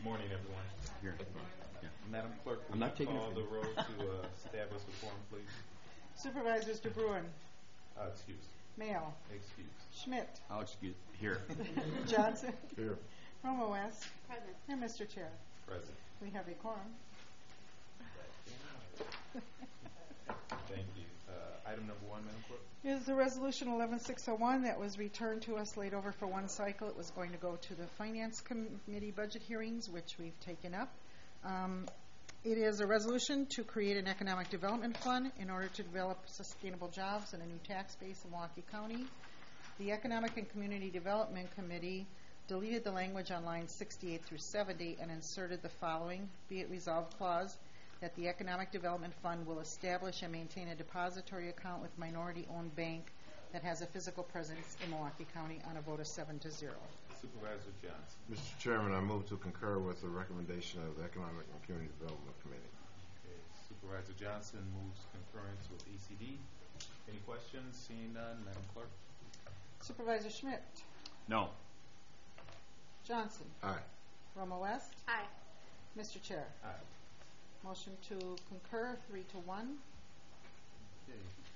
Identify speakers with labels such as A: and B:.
A: Morning, everyone.
B: Here. Yeah.
A: Madam Clerk,
B: I'm
A: will
B: not
A: you
B: taking
A: call
B: it.
A: the roll to establish the quorum, please?
C: Supervisors DeBruin,
A: Excuse.
C: Mayo,
A: Excuse.
C: Schmidt,
B: I'll excuse. Here.
C: Johnson,
D: Here.
C: Romo West,
E: Present.
C: and Mr. Chair.
A: Present.
C: We have a quorum.
A: Thank you. Item number 1, Madam Clerk.
C: Is the resolution 11601 that was returned to us, laid over for one cycle. It was going to go to the Finance Committee budget hearings, which we've taken up. It is a resolution to create an economic development fund in order to develop sustainable jobs and a new tax base in Milwaukee County. The Economic and Community Development Committee deleted the language on lines 68 through 70 and inserted the following: be it resolved clause that the Economic Development Fund will establish and maintain a depository account with minority-owned bank that has a physical presence in Milwaukee County on a vote of 7-0.
A: Supervisor Johnson.
D: Mr. Chairman, I move to concur with the recommendation of the Economic and Community Development Committee.
A: Okay. Supervisor Johnson moves concurrence with ECD. Any questions? Seeing none, Madam Clerk.
C: Supervisor Schmidt,
B: No.
C: Johnson,
D: Aye.
C: Romo West,
E: Aye.
C: Mr. Chair.
A: Aye.
C: Motion to concur, 3-1.
A: Okay.